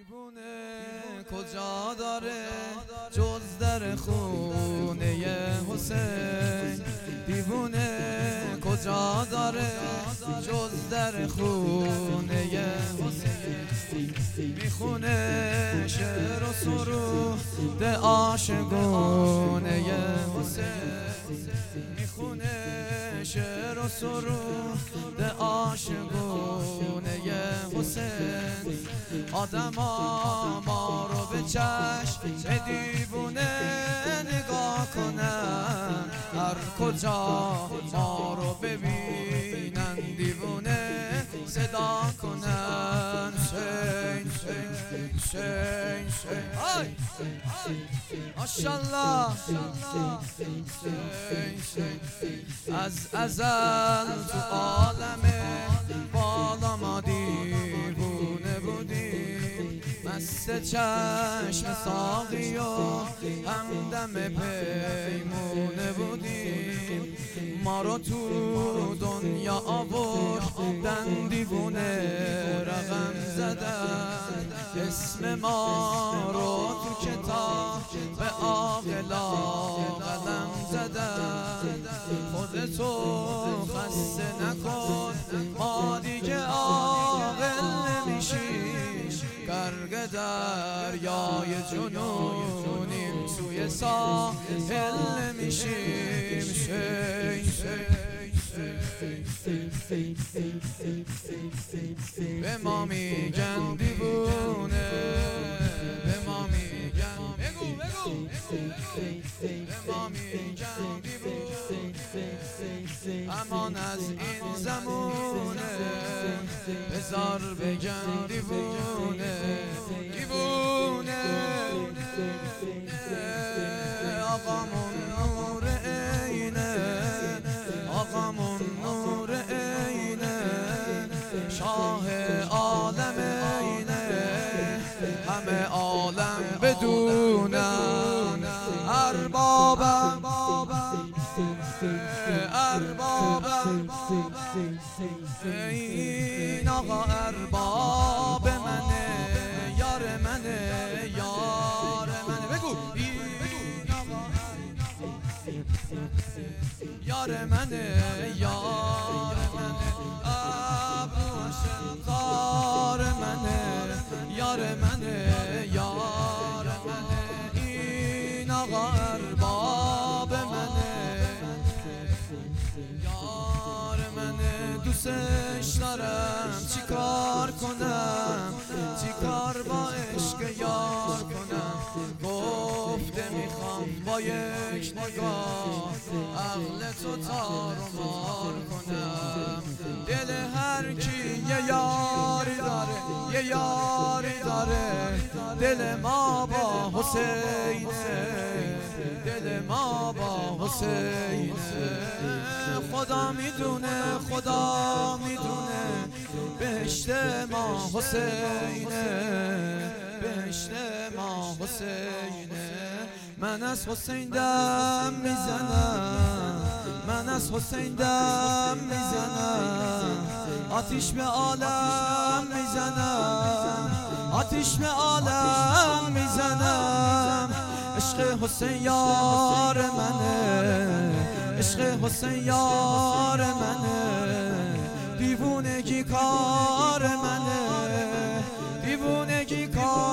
دیوونه کجا داره جز در خونه حسین؟ دیوونه کجا داره جز در خونه حسین؟ میخونه شعر و سرود عاشقونه حسین، میخونه شعر و سرود عاشقونه حسین. آدما ما رو به چشم دیوونه نگاه کنن، هر کجا ما رو ببینن دیوونه صدا کنن. حسین حسین حسین حسین ماشاءالله. از ازل تو عالم بالا ما دیوونه بودیم، مست چشم ساقی و همدم پیمونه بودیم. ما رو تو دنیا آوردن دیوونه رقم زدن، اسم ما رو تو کتاب به عاقلا قلم زدن. خودتو خسته نکن ما دیگه عاقل نمیشیم، غرق دریای جنونیم توی ساحل نمیشیم. به ما میگن دیوونه، به ما میگن بگو به ما میگن دیوونه، امان از این زمونه بذار بگن دیوونه. دیوونه آقامون نور عینه، آقامون نور عینه، شاه عالم عینه، همه عالم بدونن اربابم اربابم. این آقا ارباب منه، یار منه، یار منه. بگو این آقا یار منه، یار منه. ابروش کار منه، یار منه، یار منه. این آقا ارباب منه، یار منه. دوستش دارم چیکار کنم، چیکار با عشق یار کنم؟ گفته میخوام با یک نگاه عقل تو تار و مار کنم. دل هر کی یه یاری داره، یه یاری داره. دل ما با حسینه، دل ما با حسینه. خدا میدونه، خدا میدونه بهشت ما حسینه، بهشت ما حسینه. من از حسین دم میزنم، من از حسین دم میزنم. آتیش به عالم میزنم، آتیش به عالم میزنم. عشق حسین یار منه، عشق حسین یار منه. دیوونگی کار منه، دیوونگی کار